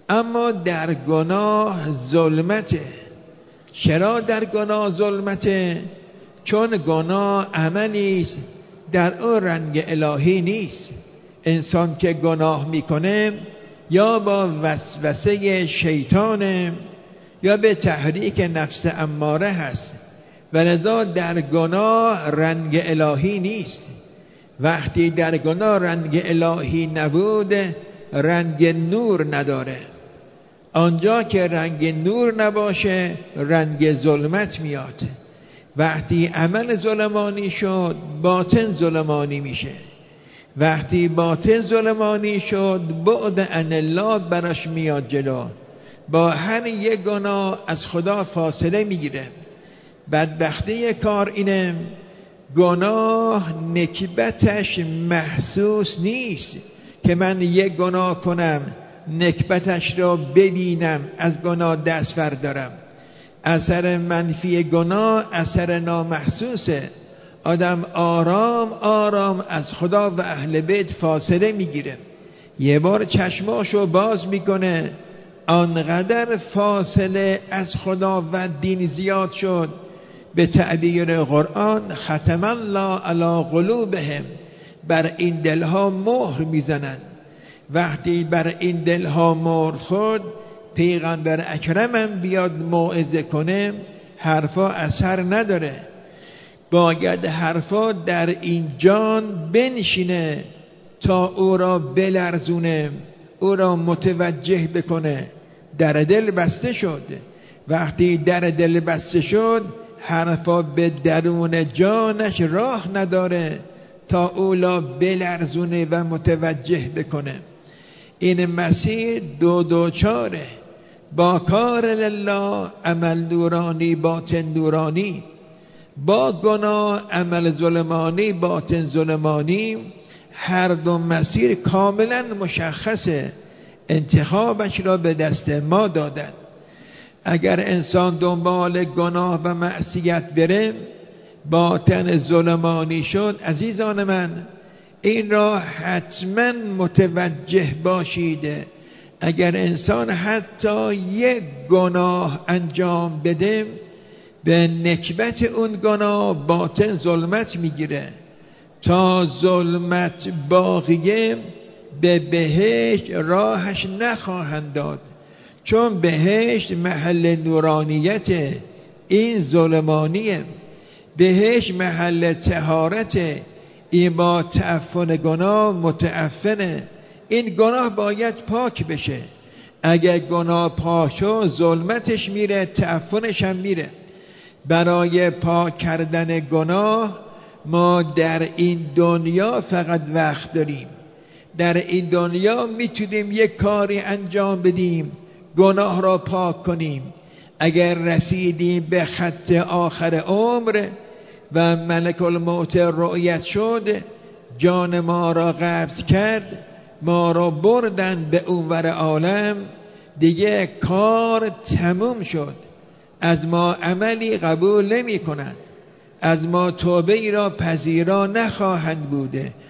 اما در گناه ظلمته. چرا در گناه ظلمته؟ چون گناه عملی است در اون رنگ الهی نیست. انسان که گناه میکنه یا با وسوسه شیطانه یا به تحریک نفس اماره هست و لذا در گناه رنگ الهی نیست. وقتی در گناه رنگ الهی نبود، رنگ نور نداره. آنجا که رنگ نور نباشه رنگ ظلمت میاد. وقتی عمل ظلمانی شد باطن ظلمانی میشه. وقتی باطن ظلمانی شد بعد عن الله براش میاد جلو. با هر یک گناه از خدا فاصله میگیره. بدبختی کار اینه گناه نکبتش محسوس نیست که من یک گناه کنم نکبتش را ببینم از گناه دست بردارم. اثر منفی گناه اثر نامحسوسه. آدم آرام آرام از خدا و اهل بیت فاصله میگیره. یه بار چشماشو باز میکنه آنقدر فاصله از خدا و دین زیاد شد به تعبیر قرآن ختم الله علی قلوبهم، بر این دلها مهر میزنن. وقتی بر این دلها مهر خورد پیغمبر اکرمم بیاد موعظه کنه حرفا اثر نداره. باید حرفا در این جان بنشینه تا او را بلرزونه، او را متوجه بکنه. در دل بسته شد. وقتی در دل بسته شد حرفا به درون جانش راه نداره تا او را بلرزونه و متوجه بکنه. این مسیر دوچاره، با کار لله عمل نورانی باطن نورانی، با گناه عمل ظلمانی باطن ظلمانی. هر دو مسیر کاملا مشخصه، انتخابش را به دست ما دادن. اگر انسان دنبال گناه و معصیت بره باطن ظلمانی شد، عزیزان من این را حتما متوجه باشید. اگر انسان حتی یک گناه انجام بده به نکبت اون گناه باطن ظلمت میگیره. تا ظلمت باقیه به بهشت راهش نخواهند داد، چون بهشت محل نورانیت، این ظلمانیه. بهشت محل طهارت، این با تعفن گناه متعفنه. این گناه باید پاک بشه. اگر گناه پاک شد ظلمتش میره، تعفنش هم میره. برای پاک کردن گناه ما در این دنیا فقط وقت داریم. در این دنیا میتونیم یک کاری انجام بدیم گناه را پاک کنیم. اگر رسیدیم به خط آخر عمر و ملک الموت رؤیت شد، جان ما را قبض کرد، ما را بردن به اونور عالم، دیگه کار تموم شد. از ما عملی قبول نمی کنند، از ما توبه ای را پذیرا نخواهند بوده.